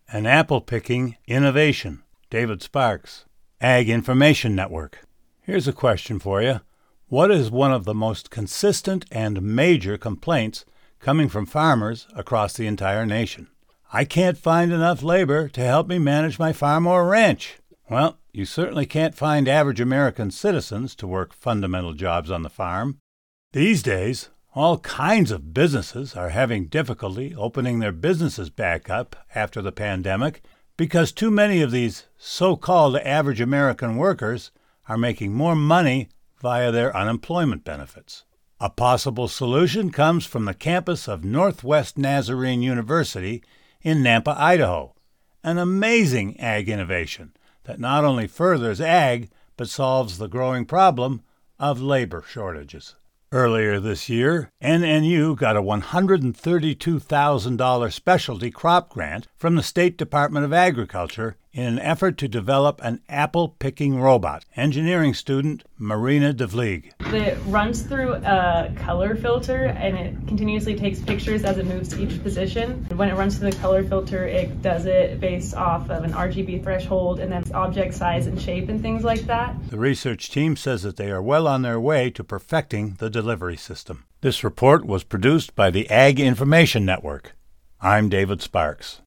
An apple-picking innovation. David Sparks. Ag Information Network. Here's a question for you. What is one of the most consistent and major complaints coming from farmers across the entire nation? I can't find enough labor to help me manage my farm or ranch. Well, you certainly can't find average American citizens to work fundamental jobs on the farm. These days, all kinds of businesses are having difficulty opening their businesses back up after the pandemic because too many of these so-called average American workers are making more money via their unemployment benefits. A possible solution comes from the campus of Northwest Nazarene University in Nampa, Idaho, an amazing ag innovation that not only furthers ag, but solves the growing problem of labor shortages. Earlier this year, NNU got a $132,000 specialty crop grant from the State Department of Agriculture in an effort to develop an apple-picking robot. Engineering student Marina DeVlieg. It runs through a color filter and it continuously takes pictures as it moves to each position. When it runs through the color filter, it does it based off of an RGB threshold and then object size and shape and things like that. The research team says that they are well on their way to perfecting the delivery system. This report was produced by the Ag Information Network. I'm David Sparks.